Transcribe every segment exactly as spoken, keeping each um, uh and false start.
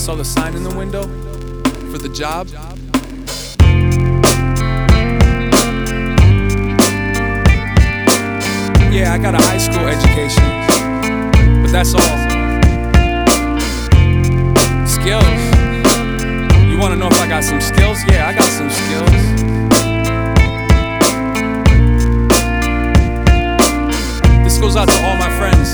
saw the sign in the window for the job. Yeah, I got a high school education, but that's all. Skills. You wanna know if I got some skills? Yeah, I got some skills. This goes out to all my friends.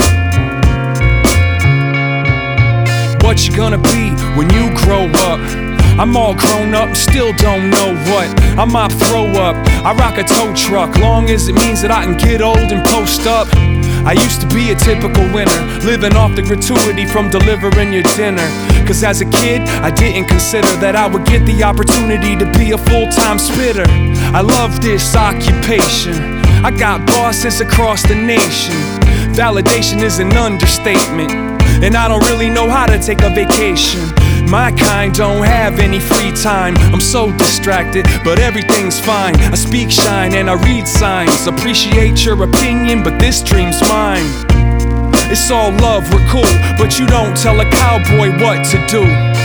What you gonna be when you grow up? I'm all grown up, still don't know what. I might throw up, I rock a tow truck, long as it means that I can get old and post up. I used to be a typical winner, living off the gratuity from delivering your dinner. Cause as a kid, I didn't consider that I would get the opportunity to be a full-time spitter. I love this occupation, I got bosses across the nation. Validation is an understatement, and I don't really know how to take a vacation. My kind don't have any free time, I'm so distracted, but everything's fine. I speak shine and I read signs, appreciate your opinion, but this dream's mine. It's all love, we're cool, but you don't tell a cowboy what to do.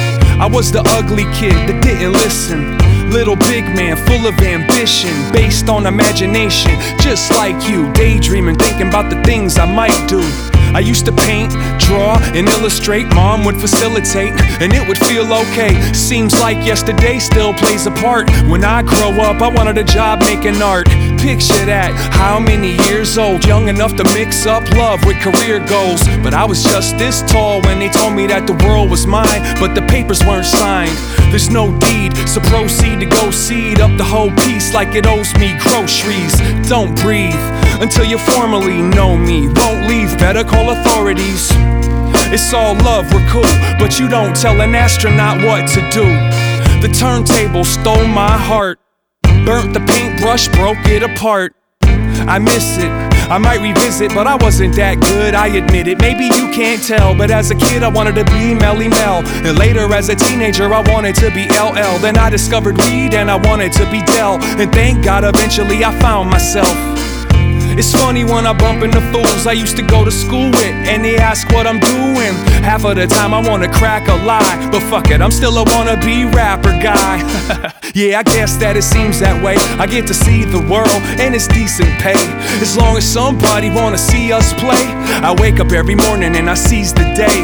I was the ugly kid that didn't listen, little big man full of ambition, based on imagination, just like you, daydreaming, thinking about the things I might do. I used to paint, draw, and illustrate. Mom would facilitate, and it would feel okay. Seems like yesterday still plays a part. When I grow up, I wanted a job making art. Picture that, how many years old, young enough to mix up love with career goals. But I was just this tall when they told me that the world was mine, but the papers weren't signed. There's no deed, so proceed to go seed up the whole piece like it owes me groceries. Don't breathe until you formally know me. Won't leave, better call authorities. It's all love, we're cool, but you don't tell an astronaut what to do. The turntable stole my heart, burnt the paintbrush, broke it apart. I miss it, I might revisit, but I wasn't that good, I admit it. Maybe you can't tell, but as a kid I wanted to be Melly Mel. And later as a teenager I wanted to be L L. Then I discovered weed and I wanted to be Del. And thank God eventually I found myself. It's funny when I bump into fools I used to go to school with, and they ask what I'm doing. Half of the time I wanna crack a lie, but fuck it, I'm still a wannabe rapper guy. Yeah, I guess that it seems that way. I get to see the world, and it's decent pay. As long as somebody wanna see us play, I wake up every morning and I seize the day.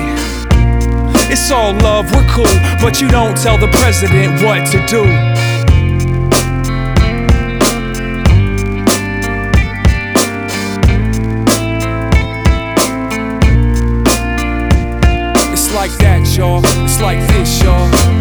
It's all love, we're cool, but you don't tell the president what to do. Like that, y'all, it's like this, y'all.